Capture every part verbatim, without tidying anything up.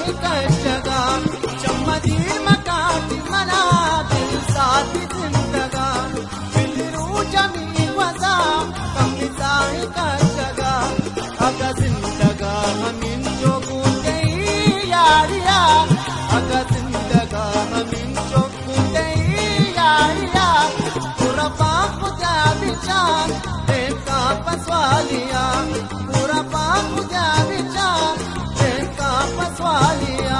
कशगा चम्मदी मकाटी मना दिल साथी जिंदगा बिलरू जमी वजा कम जाए कशगा अगा जिंदगा हमिन जो गुंदे यारिया अगा जिंदगा हमिन जो गुंदे यारिया पूरा पाप जा विचार देखा पसवालिया पूरा पाप जा विचार देखा पसवालिया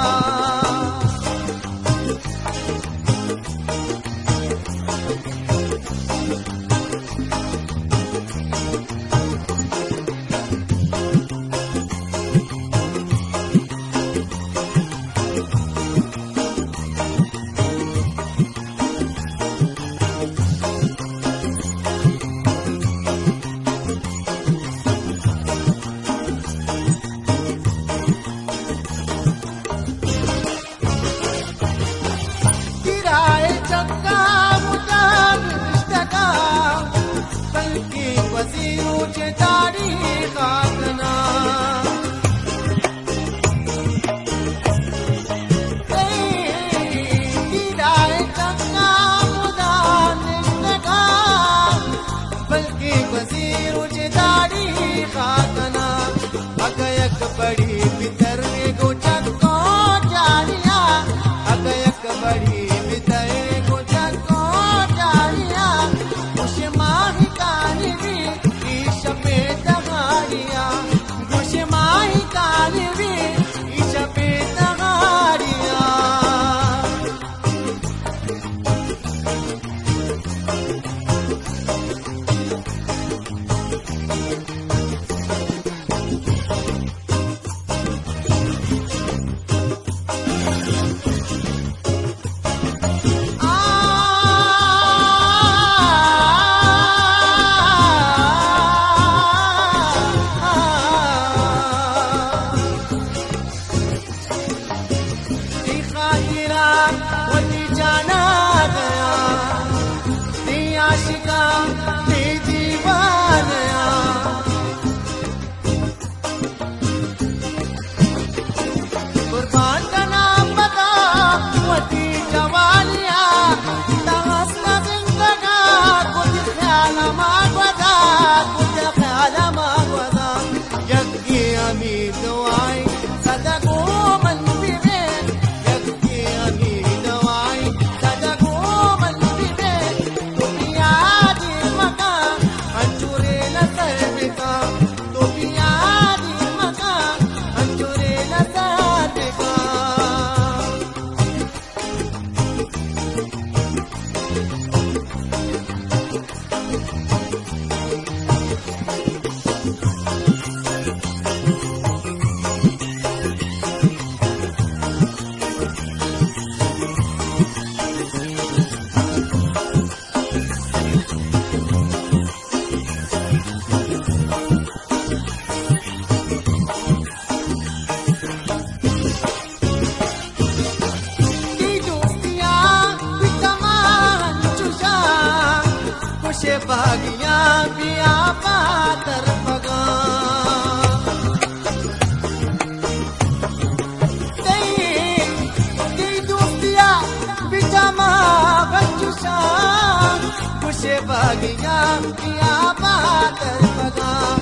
बड़ी भीतर गो चको जारिया अगयक बड़ी भीतर गो चको जारिया खुश माही काली भी ईश पे दगारिया खुश माही काली भी ईश पे दगारिया बागिया पिया पातर पगा दोस्तिया बिजमा बचुसा खुश बागिया पिया पातर पगा